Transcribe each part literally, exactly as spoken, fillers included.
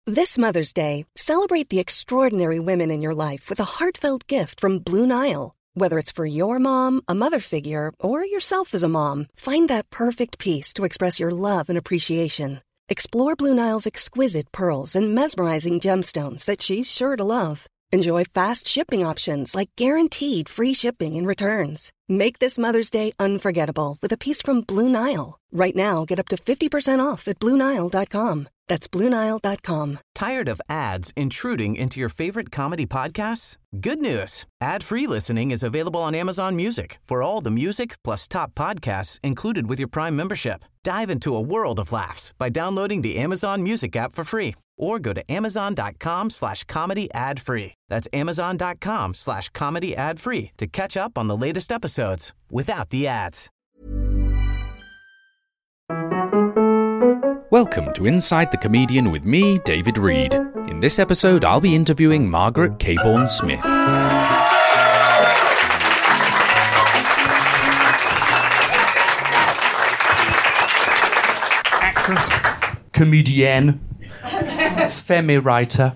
This Mother's Day, celebrate the extraordinary women in your life with a heartfelt gift from Blue Nile. Whether it's for your mom, a mother figure, or yourself as a mom, find that perfect piece to express your love and appreciation. Explore Blue Nile's exquisite pearls and mesmerizing gemstones that she's sure to love. Enjoy fast shipping options like guaranteed free shipping and returns. Make this Mother's Day unforgettable with a piece from Blue Nile. Right now, get up to fifty percent off at Blue Nile dot com. That's Blue Nile dot com. Tired of ads intruding into your favorite comedy podcasts? Good news. Ad-free listening is available on Amazon Music for all the music plus top podcasts included with your Prime membership. Dive into a world of laughs by downloading the Amazon Music app for free or go to amazon.com slash comedy ad free. That's amazon.com slash comedy ad free to catch up on the latest episodes without the ads. Welcome to Inside the Comedian with me, David Reed. In this episode, I'll be interviewing Margaret Cabourn-Smith. Actress, comedienne, femme writer,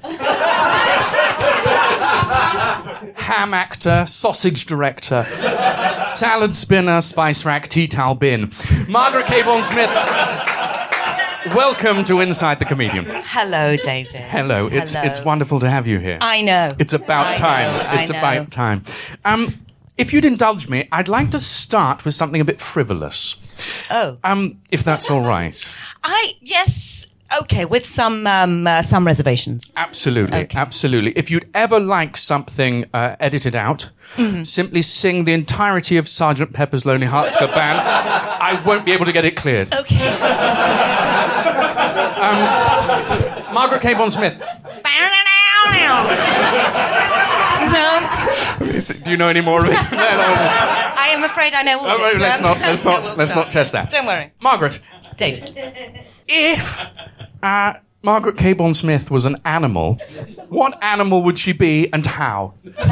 ham actor, sausage director, salad spinner, spice rack, tea towel bin. Margaret Cabourn-Smith. Welcome to Inside the Comedian. Hello, David. Hello. It's Hello. it's wonderful to have you here. I know. It's about I time. know, It's I know. about time. Um, if you'd indulge me, I'd like to start with something a bit frivolous. Oh. Um, if that's all right. I, yes, okay, with some um, uh, some reservations. Absolutely, Okay. absolutely. If you'd ever like something uh, edited out, Mm-hmm. simply sing the entirety of Sergeant Pepper's Lonely Hearts Club Band. I won't be able to get it cleared. Okay. Um, Margaret Cabourn-Smith. No, Do you know any more of it? No, no. I am afraid I know all Oh, this. right, let's um, not, let's no, not, we'll let's stop. not test that. Don't worry. Margaret, David. if uh, Margaret Cabourn-Smith was an animal, what animal would she be and how?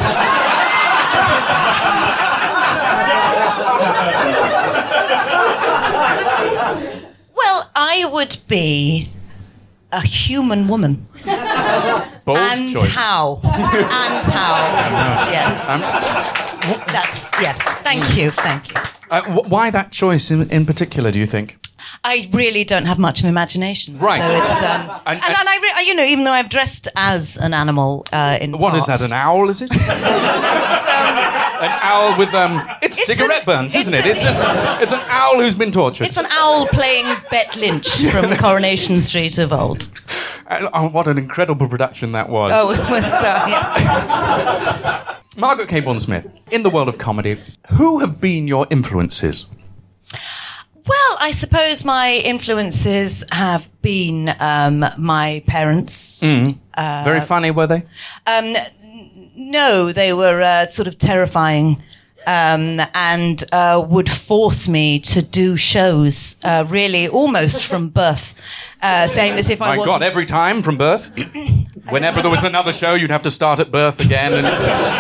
Well, I would be a human woman. Bold and choice. how? And how? Yes. Um, That's, yes. Thank you, thank you. uh, wh- why that choice in, in particular, do you think? I really don't have much of imagination. Right. So it's, um, And- and, and, I, re- I, you know, even though I've dressed as an animal uh, in What is part, that, an owl, is it? it's, um, An owl with, um... It's, It's cigarette an- burns, isn't it's it? an- It's, it's, it's an owl who's been tortured. It's an owl playing Bet Lynch from Coronation Street of old. Uh, oh, what an incredible production that was. Oh, it was, uh, yeah. Margaret Cabourn-Smith, in the world of comedy, who have been your influences? Well, I suppose my influences have been um, my parents. Very funny, were they? Um, no, they were uh, sort of terrifying. Um, and uh, would force me to do shows, uh, really almost from birth, uh, saying this if I My wasn't... God, every time from birth? Whenever there was another show, you'd have to start at birth again. And...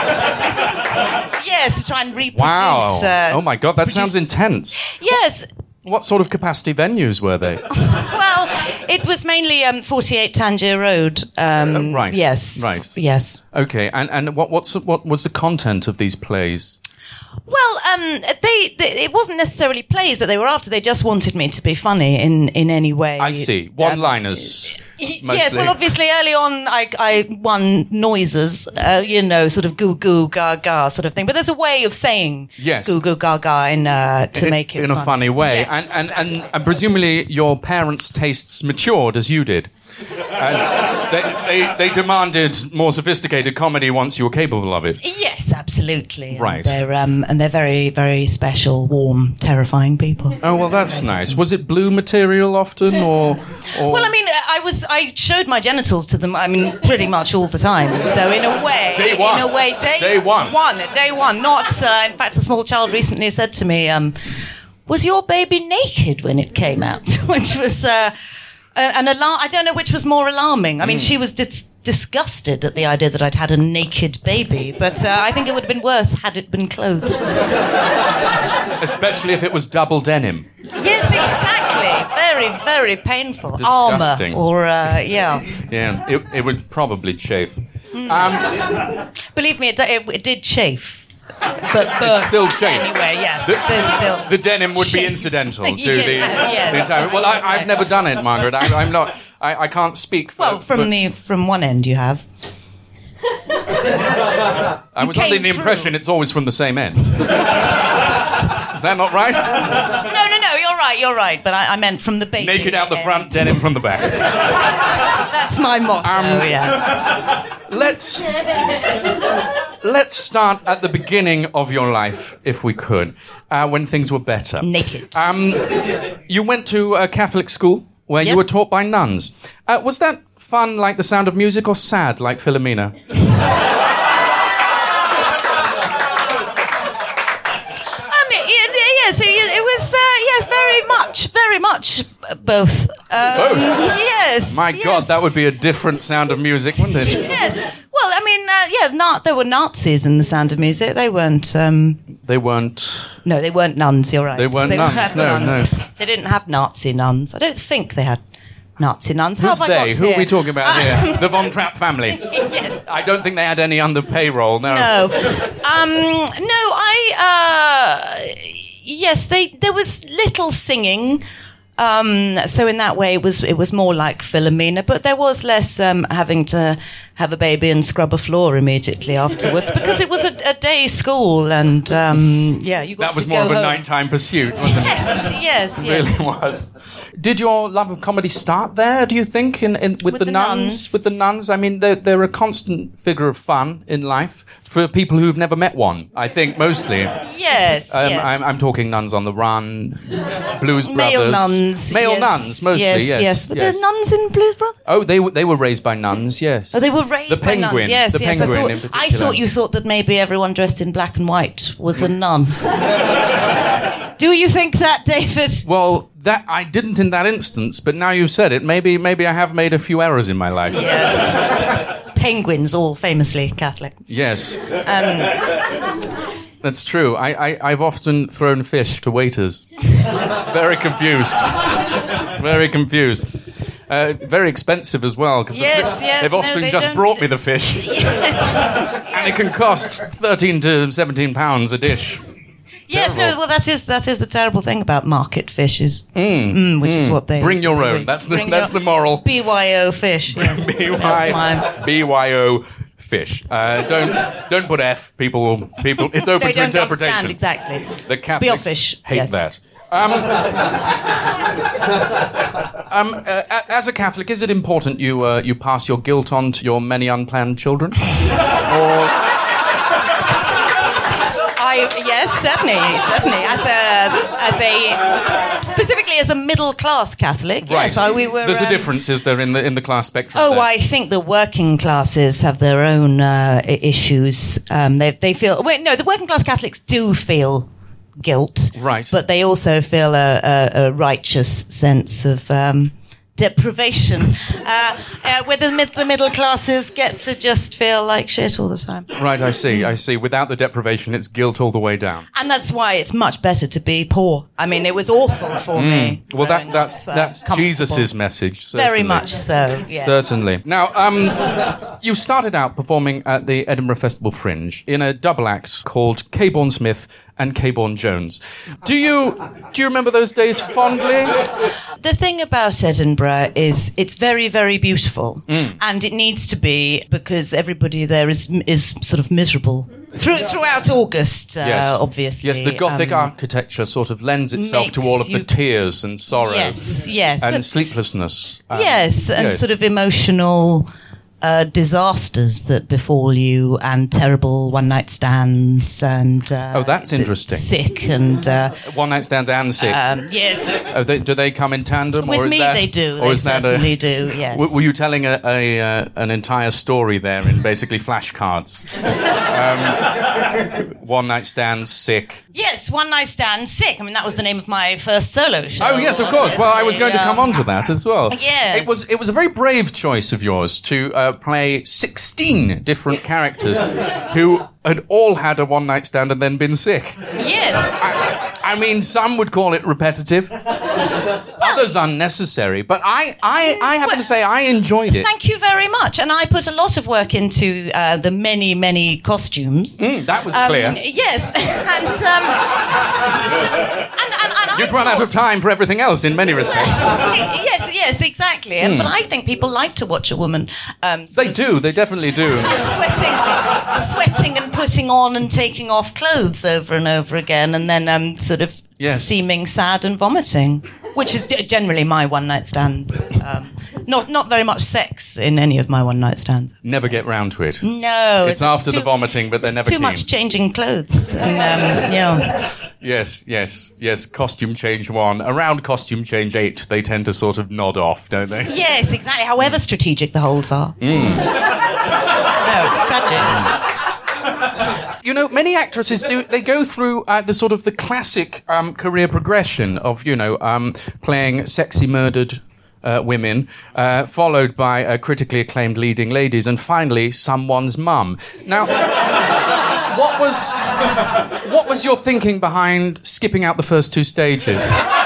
Yes, to try and reproduce... Wow. Uh, oh, my God, that produce- sounds intense. Yes. What sort of capacity venues were they? Well, it was mainly um, forty-eight Tangier Road. Um, Uh, right. Yes. Right. Yes. Okay, and, and what, what's, what was the content of these plays? Well, um, they, they it wasn't necessarily plays that they were after. They just wanted me to be funny in, in any way. I see. One-liners. Yes, mostly. well, obviously, early on, I, I won noises, uh, you know, sort of goo goo gaga sort of thing. But there's a way of saying Yes. goo goo gaga in, uh, to in, make it in a fun. funny way. Yes, and, and, exactly. and, and presumably your parents' tastes matured as you did. As they, they, they demanded more sophisticated comedy once you were capable of it. Yes, absolutely. Right. And they're, um, and they're very, very special, warm, terrifying people. Oh, well, that's nice. Was it blue material often, or...? or... Well, I mean, I was I showed my genitals to them. I mean, pretty much all the time. So in a way, Day one. in a way, day, Day one. one, day one. Not, uh, in fact, a small child recently said to me, um, "Was your baby naked when it came out?" Which was uh, an alarm. I don't know which was more alarming. I mean, Hmm. she was dis- disgusted at the idea that I'd had a naked baby, but uh, I think it would have been worse had it been clothed. Especially if it was double denim. Yes, exactly. Very very, very painful. Disgusting. Armour, or, uh, yeah. Yeah, it, it would probably chafe. Um, Believe me, it, it, it did chafe. But, but It's still chafed. Anyway, yes. The, there's still the denim would be chafe. incidental to Yes, the, yes. the entire... Well, I, I've never done it, Margaret. I, I'm not... I, I can't speak for... Well, from for, the from one end you have. I was came under the through. impression it's always from the same end. Is that not right? No, no, no, you're right, you're right. But I, I meant from the baby. Naked out the end. front, denim from the back. That's my motto, Um, yes. Let's let's start at the beginning of your life, if we could, uh, when things were better. Naked. Um, you went to a Catholic school where Yes. you were taught by nuns. Uh, was that fun like The Sound of Music or sad like Philomena? I mean, it, yes, it, it was, uh, yes, very much, very much both. Um, Both? Yes. My yes. God, that would be a different Sound of Music, wouldn't it? Yes. Well, I mean, uh, yeah, not, there were Nazis in The Sound of Music. They weren't. Um, They weren't... no, they weren't nuns. You're right. They weren't nuns, no, no. They didn't have Nazi nuns. I don't think they had Nazi nuns. How Who's have I got they? Who are here? we talking about here? The Von Trapp family. Yes. I don't think they had any under payroll, no. No. Um, no, I, uh, yes, they, there was little singing. Um, so in that way, it was it was more like Philomena, but there was less um, having to have a baby and scrub a floor immediately afterwards because it was a, a day school, and um, yeah, you got That was to more go of a home. nighttime pursuit, wasn't it? Yes, yes, It yes. really was. Did your love of comedy start there, do you think, in, in, with, With the, the nuns? nuns. With the nuns? I mean, they're, they're a constant figure of fun in life for people who've never met one, I think, mostly. Yes, Um, yes. I'm, I'm talking Nuns on the Run, Blues Male Brothers. nuns. Male yes. nuns, mostly, yes. Yes, yes. Were yes. there nuns in Blues Brothers? Oh, they, were- they were raised by nuns, yes. Oh, they were raised The by nuns. Penguin, Yes, the yes. Penguin I thought, in I particular. thought you thought that maybe everyone dressed in black and white was a nun. Do you think that, David? Well, that I didn't in that instance, but now you've said it, maybe maybe I have made a few errors in my life. Yes. Penguins, all famously Catholic. Yes. Um, That's true. I, I, I've often thrown fish to waiters. Very confused. Very confused. Uh, very expensive as well, because Yes, yes, they've no, often they just don't- brought me the fish. And it can cost thirteen to seventeen pounds a dish. yes, Terrible. no, well, that is that is the terrible thing about market fish, is, mm, which is what they... Bring your own. always- That's the bring that's your- the moral. B Y O fish, yes. B That's mine. Y B Y O fish. Uh, don't don't put F. People will people. It's open They to don't interpretation. understand exactly. The Catholics Biofish, hate yes. that. Um, um, uh, a- as a Catholic, is it important you uh, you pass your guilt on to your many unplanned children? Or I, yes, certainly, certainly. As a, as a, specifically as a middle class Catholic, yes, I, we were. There's a um, difference, is there, in the in the class spectrum? Oh, there? I think the working classes have their own uh, I- issues. Um, they they feel. Wait, no, the working class Catholics do feel guilt, Right. But they also feel a, a, a righteous sense of. Um, Deprivation, uh, uh, where the, mid- the middle classes get to just feel like shit all the time. Right, I see, I see. Without the deprivation, it's guilt all the way down. And that's why it's much better to be poor. I mean, it was awful for me. Well, that growing that's up, uh, that's comfortable. Jesus's message. Certainly. Very much so, yeah. Certainly. Now, um, you started out performing at the Edinburgh Festival Fringe in a double act called Caborn Smith and Caborn Jones. Do you do you remember those days fondly? The thing about Edinburgh is it's very, very beautiful. And it needs to be because everybody there is is sort of miserable. Through, throughout August, uh, Yes, obviously. Yes, the Gothic um, architecture sort of lends itself to makes all of the you- tears and sorrow Yes, yes. and but- sleeplessness. Um, yes, and yes. sort of emotional uh, disasters that befall you, and terrible one-night stands, and uh, Oh, that's interesting. Sick and uh, One night stands and sick. um, yes, Oh, they, do they come in tandem? with or is me that, they do. Or they is that certainly a, do. Yes. W- were you telling a, a uh, an entire story there in basically flashcards? um, one night stand, sick. Yes, one night stand, sick. I mean, that was the name of my first solo show. Oh yes, of course. Well, I was going to Yeah. come on to that as well. Yes. It was it was a very brave choice of yours to uh, play sixteen different characters who had all had a one night stand and then been sick. Yes. I mean, some would call it repetitive. others unnecessary. But I, I, I happen to say I enjoyed it. Thank you very much. And I put a lot of work into uh, the many, many costumes. Mm, that was um, clear. Yes. and, um, and, and, and You'd I run thought, out of time for everything else in many respects. yes, yes, exactly. And, Mm. But I think people like to watch a woman. Um, They of do. They definitely do. Sweating, sweating, and putting on and taking off clothes over and over again, and then um, sort of Yes. seeming sad and vomiting, which is generally my one night stands. Um, not not very much sex in any of my one night stands. Never get round to it. No, It's after the vomiting, but they're it's never too keen. much changing clothes. And, um, yeah. Yes, yes, yes. Costume change one. Around costume change eight, they tend to sort of nod off, don't they? Yes, exactly. However strategic the holes are. Mm. No, it's tragic. You know, many actresses do. They go through uh, the sort of the classic um, career progression of, you know, um, playing sexy murdered uh, women, uh, followed by uh, critically acclaimed leading ladies, and finally someone's mum. Now, what was what was your thinking behind skipping out the first two stages?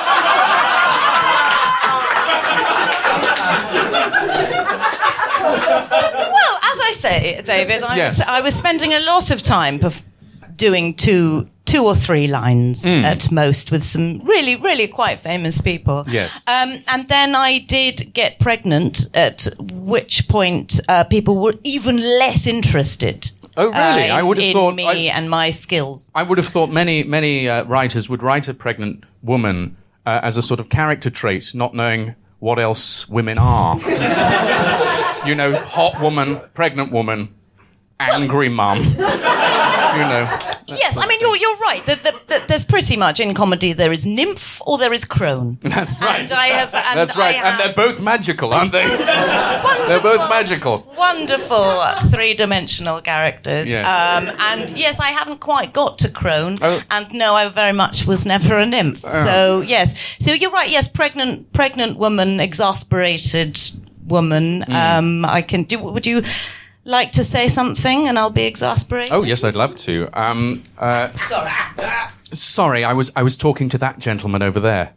I say, David, I, Yes. was, I was spending a lot of time perf- doing two, two or three lines Mm. at most with some really, really quite famous people. Yes. Um, and then I did get pregnant, at which point uh, people were even less interested. Oh, really? uh, I would have in thought me I- and my skills. I would have thought many, many uh, writers would write a pregnant woman uh, as a sort of character trait, not knowing what else women are. You know, hot woman, pregnant woman, angry mum. You know. Yes, I mean, you're, you're right. The, the, the, there's pretty much, in comedy, there is nymph or there is crone. That's right. And I have, and That's right. I And have they're both magical, aren't they? wonderful, They're both magical. Wonderful three-dimensional characters. Yes. Um, and yes, I haven't quite got to crone. Oh. And no, I very much was never a nymph. Oh. So yes. So you're right. Yes, pregnant, pregnant woman, exasperated woman. Mm. Um, I can do. Would you like to say something, and I'll be exasperated? Oh yes, I'd love to. Um, uh, Sorry. sorry, I was I was talking to that gentleman over there.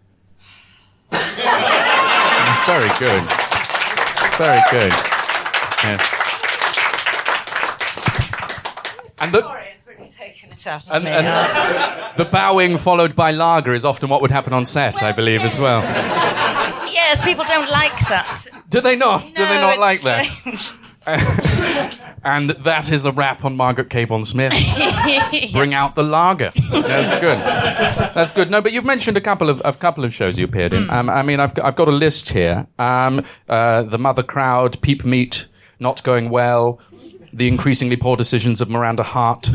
It's very good. It's very good. Yeah. And the, Sorry, it's really taken it out of and, me. and Uh, the bowing followed by lager is often what would happen on set, I believe, as well. yes, people don't like that. Do they not? Do they No, not it's like that? strange. And that is a wrap on Margaret Cabourn Smith. Bring out the lager. That's good. That's good. No, but you've mentioned a couple of a couple of shows you appeared in. Mm. Um, I mean, I've got, I've got a list here. Um, uh, the Mother Crowd, Peep Meat, Not Going Well, The Increasingly Poor Decisions of Miranda Hart.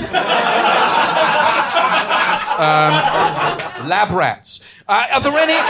um, Lab Rats. Uh, are there any?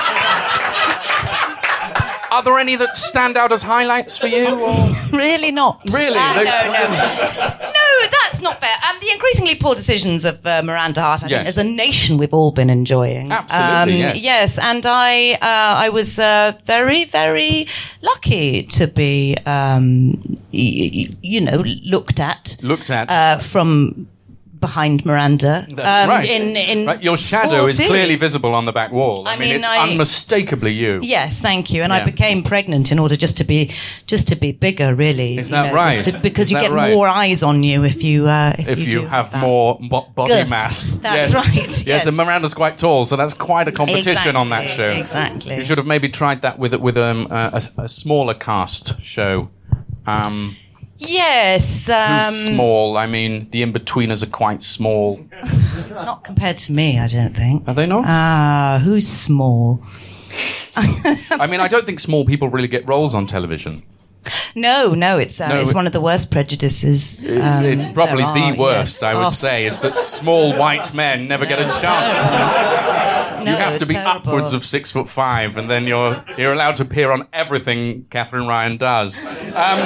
Are there any that stand out as highlights for you? Or? Really not. Really? Uh, They- no, no. No, that's not fair. Um, the increasingly poor decisions of uh, Miranda Hart, I Yes. think, as a nation, we've all been enjoying. Absolutely, Um, yes. Yes, and I, uh, I was uh, very, very lucky to be, um, y- y- you know, looked at. Looked at. Uh, from behind Miranda. That's um, right. In, in right. Your shadow four is series. clearly visible on the back wall. I, I mean, mean, it's I- unmistakably you. Yes, thank you. And I Yeah. became pregnant in order just to be just to be bigger, really. Is you that know, right? just to- because Is you that get right? more eyes on you if you uh, if, If you, do have that. more bo- body Girth. mass. That's yes. right, Yes, yes. and Miranda's quite tall, so that's quite a competition on that show. Exactly, exactly. You should have maybe tried that with with um, a, a, a smaller cast show. Um, Yes. Um, who's small? I mean, the in-betweeners are quite small. Not compared to me, I don't think. Are they not? Ah, who's small? I mean, I don't think small people really get roles on television. No, no, it's uh, No, it's it- one of the worst prejudices. It's, um, it's probably there the are, worst, yes. I would Oh, say, is that small white men never get a chance. no, You have to be terrible. upwards of six foot five, and then you're you're allowed to appear on everything Catherine Ryan does. Um,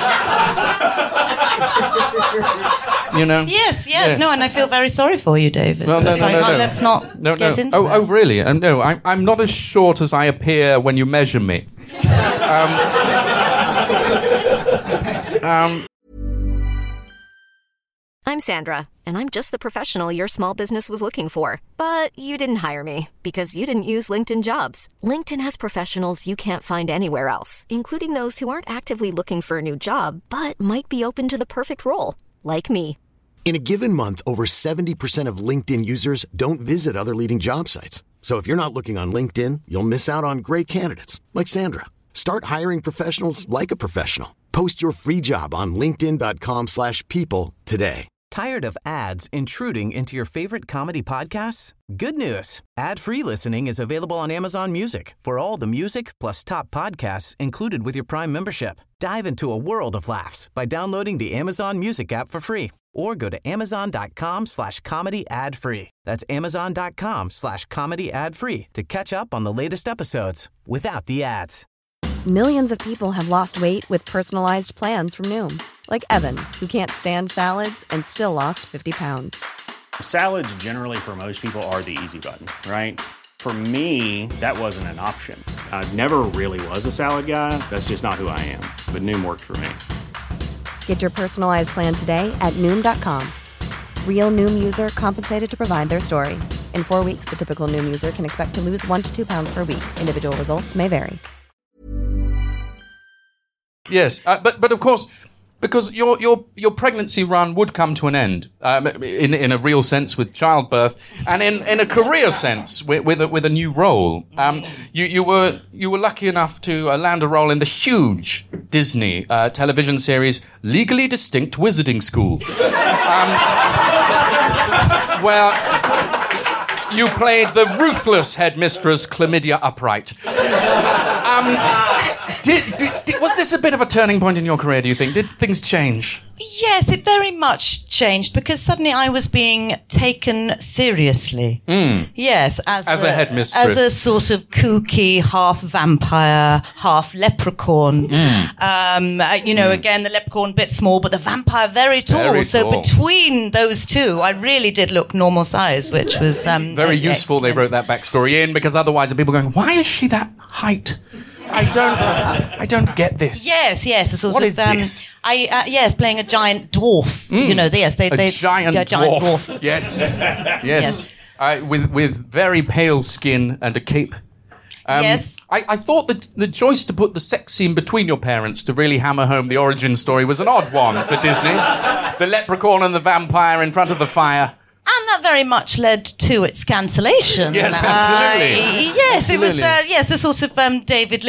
you know. Yes, yes, Yes. no, and I feel very sorry for you, David. Well, no, but no, I no, can't- no. Let's not No, no. get into Oh, that. oh, really? Um, no, I'm I'm not as short as I appear when you measure me. Um, um, I'm Sandra, and I'm just the professional your small business was looking for. But you didn't hire me because you didn't use LinkedIn Jobs. LinkedIn has professionals you can't find anywhere else, including those who aren't actively looking for a new job, but might be open to the perfect role, like me. In a given month, over seventy percent of LinkedIn users don't visit other leading job sites. So if you're not looking on LinkedIn, you'll miss out on great candidates like Sandra. Start hiring professionals like a professional. Post your free job on linkedin.com slash people today. Tired of ads intruding into your favorite comedy podcasts? Good news. Ad-free listening is available on Amazon Music for all the music plus top podcasts included with your Prime membership. Dive into a world of laughs by downloading the Amazon Music app for free or go to amazon.com slash comedy ad free. That's amazon.com slash comedy ad free to catch up on the latest episodes without the ads. Millions of people have lost weight with personalized plans from Noom. Like Evan, who can't stand salads and still lost fifty pounds. Salads generally for most people are the easy button, right? For me, that wasn't an option. I never really was a salad guy. That's just not who I am. But Noom worked for me. Get your personalized plan today at Noom dot com. Real Noom user compensated to provide their story. In four weeks, the typical Noom user can expect to lose one to two pounds per week. Individual results may vary. Yes, uh, but but of course, because your your your pregnancy run would come to an end um, in in a real sense with childbirth, and in, in a career sense with with a, with a new role. Um, you you were you were lucky enough to uh, land a role in the huge Disney uh, television series Legally Distinct Wizarding School, um, where you played the ruthless headmistress Chlamydia Upright. Um, Did, did, did, was this a bit of a turning point in your career, do you think? Did things change? Yes, it very much changed because suddenly I was being taken seriously. Mm. Yes, as, as a, a headmistress. As a sort of kooky, half vampire, half leprechaun. Mm. Um, uh, you know, mm. again, the leprechaun bit small, but the vampire very tall. Very so tall. Between those two, I really did look normal size, which was um, very useful. Excellent. They wrote that backstory in because otherwise, people going, "Why is she that height?" I don't, I don't get this. Yes, yes, a sort what of. is um, this? I uh, yes, playing a giant dwarf. Mm. You know, yes, they, a they giant, yeah, giant dwarf. dwarf. Yes, yes, yes. Uh, with with very pale skin and a cape. Um, yes. I, I thought that the choice to put the sex scene between your parents to really hammer home the origin story was an odd one for Disney. The leprechaun and the vampire in front of the fire. And that very much led to its cancellation. Yes, absolutely. Uh, yes, absolutely. it was, uh, yes, a sort of um, David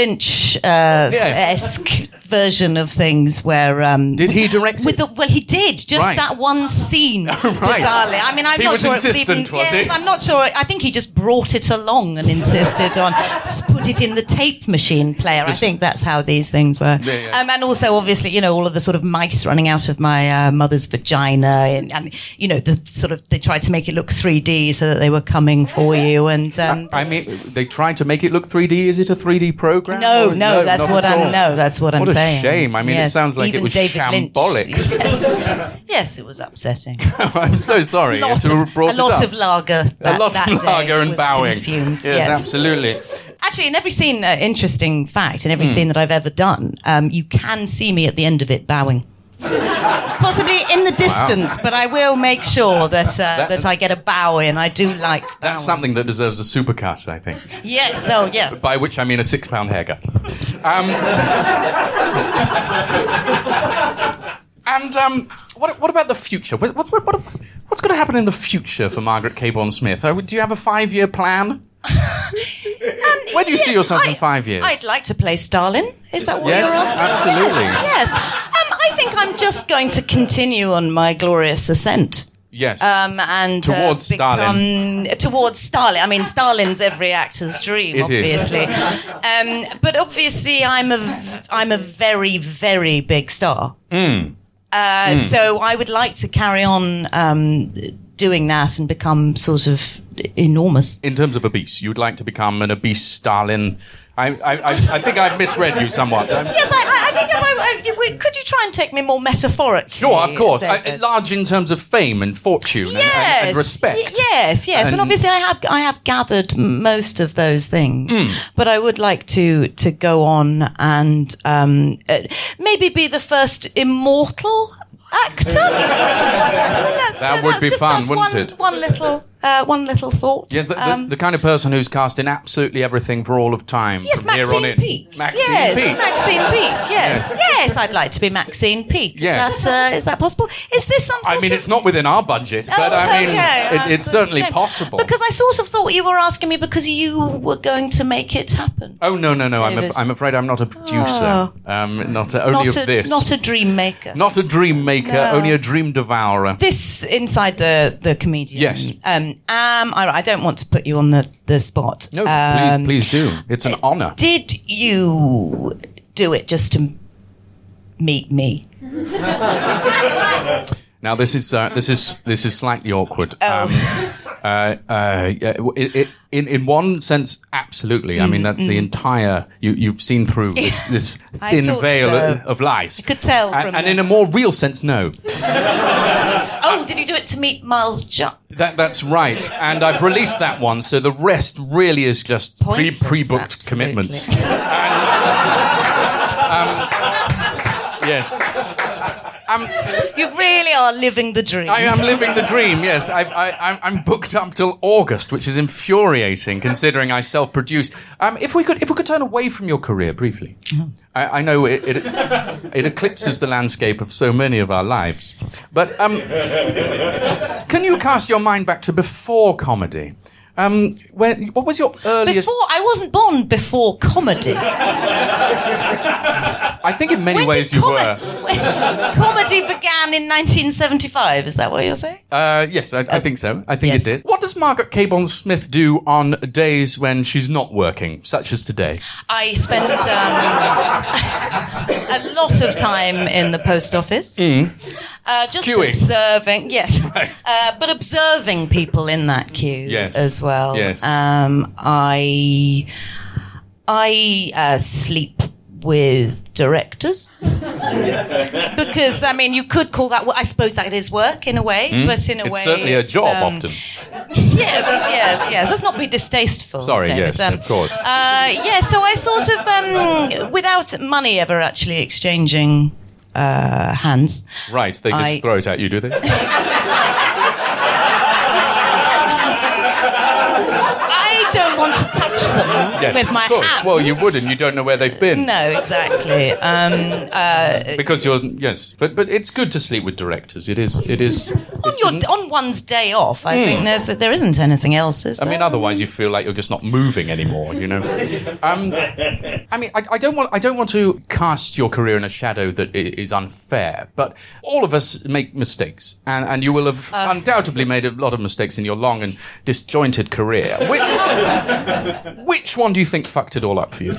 Lynch-esque uh, yeah. version of things where... Um, did he direct with it? The, well, he did, just right. that one scene, right. bizarrely. I mean, I'm he not was sure... insistent, even, was yes, he? I'm not sure. I think he just brought it along and insisted on... Just put it in the tape machine player. Just, I think that's how these things were. Yeah, yeah. Um, and also, obviously, you know, all of the sort of mice running out of my uh, mother's vagina and, and, you know, the sort of... They tried to make it look three D so that they were coming for you. And um, I, I mean, they tried to make it look three D. Is it a three D program? No, or, no, no, that's not what at I'm. all. No, that's what, what I'm saying. What a shame. I mean, yes, it sounds like even it was David shambolic. Yes. Yes, it was upsetting. I'm so sorry. A lot, to of, have brought a lot it of lager. That, a lot that of lager and was bowing. Consumed. Yes, yes, absolutely. Actually, in every scene, uh, interesting fact, in every mm. scene that I've ever done, um, you can see me at the end of it bowing. Possibly in the distance, wow. but I will make sure that uh, that, that I get a bow in. I do like bowing. That's something that deserves a supercut, I think. Yes, oh yes. By which I mean a six-pound haircut. Um, and um, what, what about the future? What, what, what, what's going to happen in the future for Margaret Cabourn Smith? Uh, do you have a five-year plan? Um, Where do you yes, see yourself I, in five years? I'd like to play Stalin. Is that what yes, you're asking? Absolutely. Yes. yes. Um, I think I'm just going to continue on my glorious ascent. Yes. Um, and towards uh, become, Stalin. Towards Stalin. I mean, Stalin's every actor's dream, it obviously. Is. Um, but obviously, I'm a, I'm a very, very big star. Mm. Uh, mm. So I would like to carry on um, doing that and become sort of enormous. In terms of obese, you'd like to become an obese Stalin. I, I, I think I've misread you somewhat. Um, yes, I, I think if I, I, could you try and take me more metaphorically? Sure, of course. I, large in terms of fame and fortune yes, and, and, and respect. Y- yes, yes, and, and obviously I have I have gathered most of those things, mm. but I would like to to go on and um, uh, maybe be the first immortal actor. I mean, that's, That uh, would that's be just, fun, that's wouldn't one, it? One little, uh, one little thought. Yeah, the, the, Um, the kind of person who's cast in absolutely everything for all of time Yes, from here on Maxine in. Peake. Maxine yes, Peake. Maxine Peake. Yes, yes, I'd like to be Maxine Peake. Yes. Is that, uh, is that possible? Is this some sort I mean, of... it's not within our budget, but Oh, I mean, okay. it, That's it's a certainly shame. possible. Because I sort of thought you were asking me because you were going to make it happen. Oh, no, no, no. I'm, David. a, I'm afraid I'm not a producer. Oh. Um, not a, only not of a, this. Not a dream maker. Not a dream maker, No. only a dream devourer. This inside the the comedian. Yes. Um. Um. I, I don't want to put you on the the spot. No, um, please, please do. It's an honour. Did you do it just to meet me? Now this is uh, this is this is slightly awkward. Oh. Um, uh, uh, yeah, it, it, in in one sense, absolutely. I mean, Mm, that's the entire. You you've seen through this this I thin thought veil so. of, of lies. You could tell And, from and the- in a more real sense, no. Oh, did you do it to meet Miles Jupp? That that's right. And I've released that one, so the rest really is just pre Pointless, pre booked absolutely. commitments. And, um, yes. Um, You really are living the dream. I am living the dream, yes. I, I, I'm- I'm booked up till August, which is infuriating considering I self-produce. Um, if we could if we could turn away from your career briefly. I, I know it, it, it eclipses the landscape of so many of our lives. But um, can you cast your mind back to before comedy? Um, when, what was your earliest... Before I wasn't born before comedy. I think in many When ways did you com- were. when- comedy began in nineteen seventy-five. Is that what you're saying? Uh, yes, I, I think so. I think Yes. it did. What does Margaret Cabourn-Smith do on days when she's not working, such as today? I spend um, a lot of time in the post office, uh, just Queuing. observing. Yes, Right. uh, but observing people in that queue Yes. as well. Yes. Um, I I uh, sleep with directors because I mean you could call that. I suppose that is work in a way, but in a It's way certainly a it's, job um, often. Yes, yes, yes. Let's not be distasteful. Sorry, David. yes, of course. Uh, yeah, so I sort of, um, without money ever actually exchanging uh, hands. Right, they just I- throw it at you, do they? I don't want to touch them Yes, with my of course. hands. Well, you wouldn't. You don't know where they've been. No, exactly. Um, uh, Because you're yes, but but it's good to sleep with directors. It is it is. on, it's your, an- on one's day off, I think there's there isn't anything else, is I there? mean, otherwise you feel like you're just not moving anymore. You know. Um, I mean, I, I don't want I don't want to cast your career in a shadow that i- is unfair. But all of us make mistakes, and and you will have undoubtedly made a lot of mistakes in your long and disjointed career. Which, which one do you think fucked it all up for you?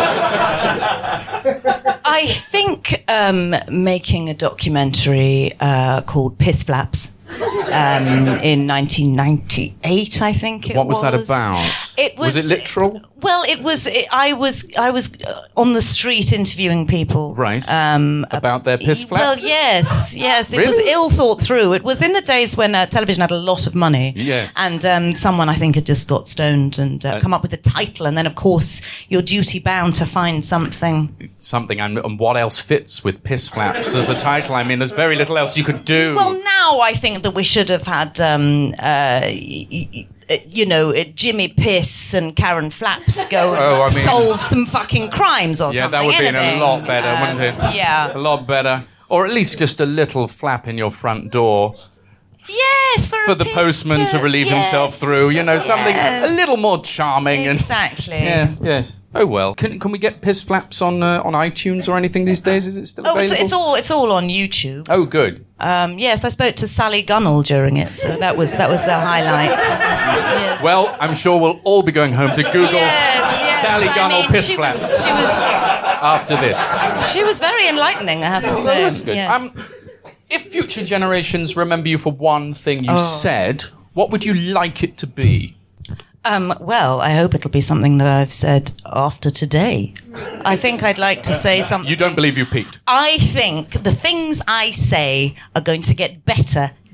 I think um, making a documentary uh, called Piss Flaps um, in nineteen ninety-eight, I think it What was was. that about? It was, Was it literal? Well, it was. It, I was. I was uh, on the street interviewing people. Right. Um, About their piss Well, flaps? yes, yes. It was Really? ill thought through. It was in the days when uh, television had a lot of money. Yes. And um, someone, I think, had just got stoned and uh, come up with a title, and then, of course, you're duty bound to find something. Something, and, and what else fits with piss flaps as a title? I mean, there's very little else you could do. Well, now I think that we should have had, um, uh, y- y- y- you know, uh, Jimmy Piss and Karen Flaps go and Oh, I mean- solve some fucking crimes or yeah, something. that would be a anything. lot better, Um, wouldn't it? Yeah. A lot better. Or at least just a little flap in your front door Yes, for, for a the piss postman to relieve yes, himself through. You know, something yes. a little more charming. Exactly. And, yes, yes. Oh well. Can can we get piss flaps on uh, on iTunes or anything these days? Is it still Oh, it's, available? it's all it's all on YouTube. Oh, good. Um, yes, I spoke to Sally Gunnell during it, so that was that was the highlights. Yes. Well, I'm sure we'll all be going home to Google Yes, yes. Sally I Gunnell mean, piss she flaps Was, she was after this. she was very enlightening, I have to say. That's good. Yes. Um, if future generations remember you for one thing you Oh. said, what would you like it to be? Um, well, I hope it'll be something that I've said after today. I think I'd like to say something. You don't believe you peaked? I think the things I say are going to get better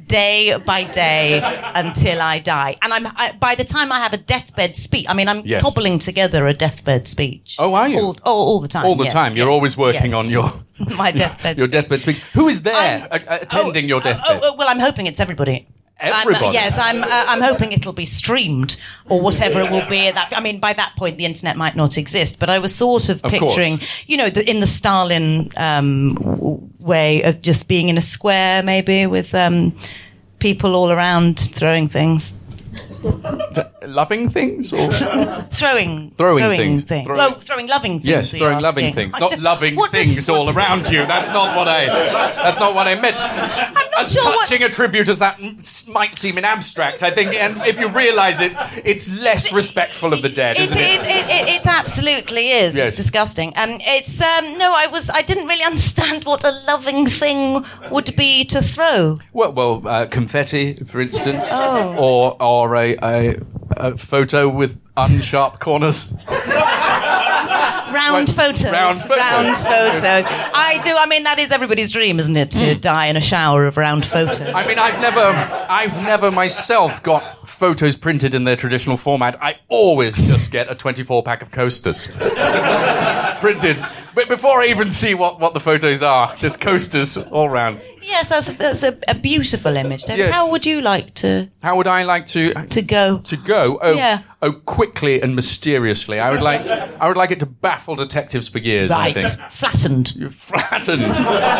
day by day until I die. And I'm I, by the time I have a deathbed speech, I mean, I'm yes. cobbling together a deathbed speech. Oh, are you? All, oh, all the time. All the yes, time. You're yes, always working yes. on your my deathbed. your deathbed speech. Who is there I'm- uh, attending oh, your deathbed? Oh, oh, well, I'm hoping it's everybody. Everybody? I'm, uh, yes, I'm. Uh, I'm hoping it'll be streamed or whatever it will be. At that, I mean, by that point, the internet might not exist. But I was sort of, Of picturing, course. you know, the, in the Stalin um, w- way of just being in a square, maybe with um, people all around throwing things, Loving things or throwing, Throwing things. things. Throwing- Oh, throwing loving things. yes, are you throwing loving asking? things, I not don't- loving what does- things what all does- around you. That's not what I. That's not what I meant. I'm not As sure what- touching a tribute as that m- s- might seem in abstract, I think, and if you realise it, it's less respectful of the dead, It, isn't it, it? it, it, it absolutely is. Yes. It's disgusting. Um, it's um, no, I was, I didn't really understand what a loving thing would be to throw. Well, well, uh, confetti, for instance, Oh. or or a, a, a photo with unsharp corners. Round Right. photos. Round photos. Round photos. I do. I mean, that is everybody's dream, isn't it? To die in a shower of round photos. I mean, I've never, I've never myself got photos printed in their traditional format. I always just get a twenty-four pack of coasters printed. But before I even see what, what the photos are, just coasters all round. Yes, that's, that's a, a beautiful image. David. Yes. How would you like to How would I like to to go? to go? Oh, Yeah. oh, quickly and mysteriously. I would like, I would like it to baffle detectives for years. I Right, think. flattened. You're flattened.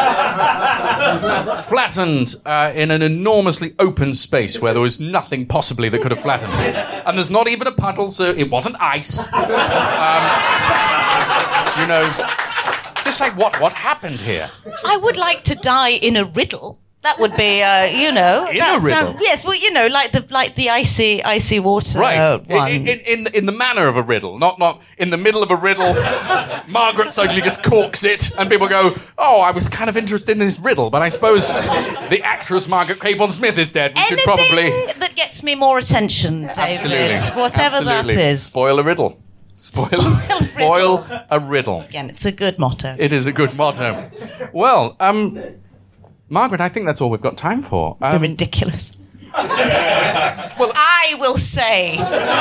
flattened uh, in an enormously open space where there was nothing possibly that could have flattened it. And there's not even a puddle, so it wasn't ice. Um, you know, just like, what, what happened here? I would like to die in a riddle. That would be, uh, you know, In that a riddle? sound- yes, well, you know, like the like the icy icy water Right. uh, one. in, in, in, in the manner of a riddle, not, not in the middle of a riddle. Margaret suddenly just corks it, and people go, oh, I was kind of interested in this riddle, but I suppose the actress Margaret Cabourn-Smith is dead. We should Anything probably... that gets me more attention, David. Absolutely. Whatever Absolutely. that is. Spoil a riddle. Spoil, spoil a riddle. Again, it's a good motto. It is a good motto. Well, um, Margaret, I think that's all we've got time for. You're Um, ridiculous. well, I will say.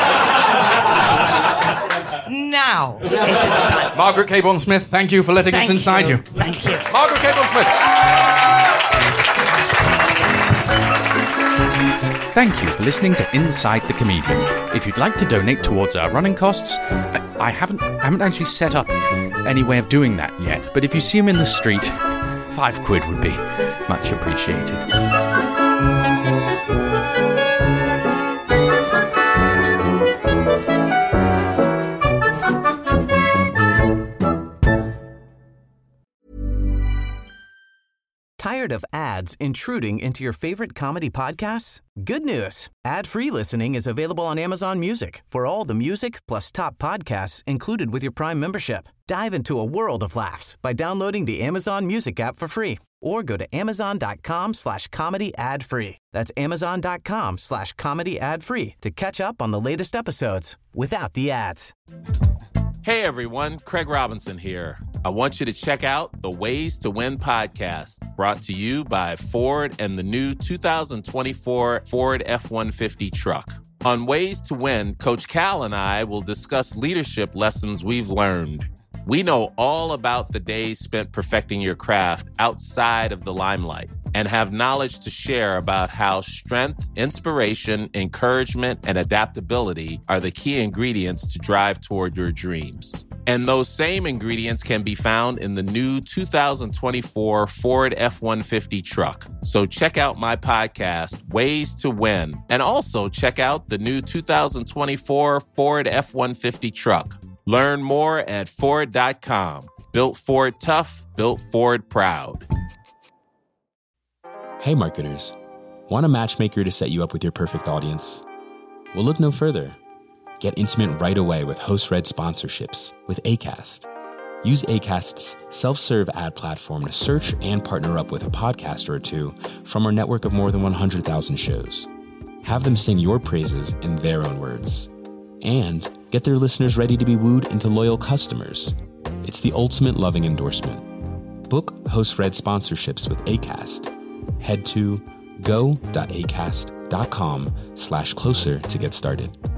Now it is time. Margaret Cabourn-Smith, thank you for letting Thank us inside you. Thank you. Margaret Cabourn-Smith. Thank you for listening to Inside the Comedian. If you'd like to donate towards our running costs, I, I haven't I haven't actually set up any way of doing that yet, but if you see him in the street, five quid would be much appreciated. Tired of ads intruding into your favorite comedy podcasts? Good news. Ad-free listening is available on Amazon Music for all the music plus top podcasts included with your Prime membership. Dive into a world of laughs by downloading the Amazon Music app for free or go to amazon.com slash comedy ad free. That's amazon.com slash comedy ad free to catch up on the latest episodes without the ads. Hey everyone, Craig Robinson here. I want you to check out the Ways to Win podcast, brought to you by Ford and the new two thousand twenty-four Ford F one fifty truck. On Ways to Win, Coach Cal and I will discuss leadership lessons we've learned. We know all about the days spent perfecting your craft outside of the limelight and have knowledge to share about how strength, inspiration, encouragement, and adaptability are the key ingredients to drive toward your dreams. And those same ingredients can be found in the new two thousand twenty-four Ford F one fifty truck. So check out my podcast, Ways to Win, and also check out the new two thousand twenty-four Ford F one fifty truck. Learn more at Ford dot com. Built Ford tough, built Ford proud. Hey marketers, want a matchmaker to set you up with your perfect audience? Well, look no further. Get intimate right away with host-read sponsorships with Acast. Use Acast's self-serve ad platform to search and partner up with a podcaster or two from our network of more than one hundred thousand shows. Have them sing your praises in their own words. And get their listeners ready to be wooed into loyal customers. It's the ultimate loving endorsement. Book host-read sponsorships with Acast. Head to go.acast.com slash closer to get started.